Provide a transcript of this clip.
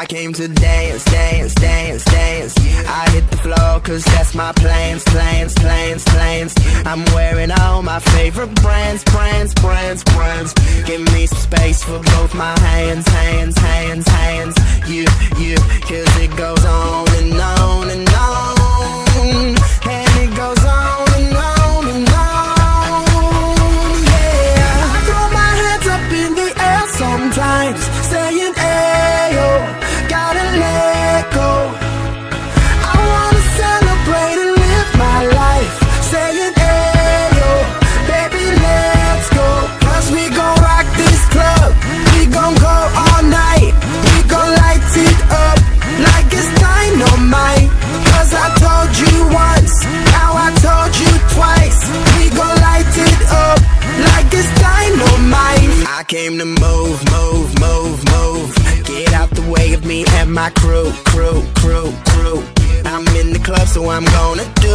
I came to dance, dance, dance, dance. I hit the floor cause that's my plans, plans, plans, plans. I'm wearing all my favorite brands, brands, brands, brands. Give me some space for both my hands, hands, hands, hands. You, cause it goes on and on and on. And it goes on and on and on. Yeah, I throw my hands up in the air sometimes, saying ayo, gotta let go. I wanna celebrate and live my life, saying ayo, baby let's go. Cause we gon' rock this club, we gon' go all night. We gon' light it up like it's dynamite. Cause I told you once, now I told you twice. We gon' light it up like it's dynamite. I came to move, move, move, move. Get out the way of me and my crew, crew, crew, crew. I'm in the club so I'm gonna do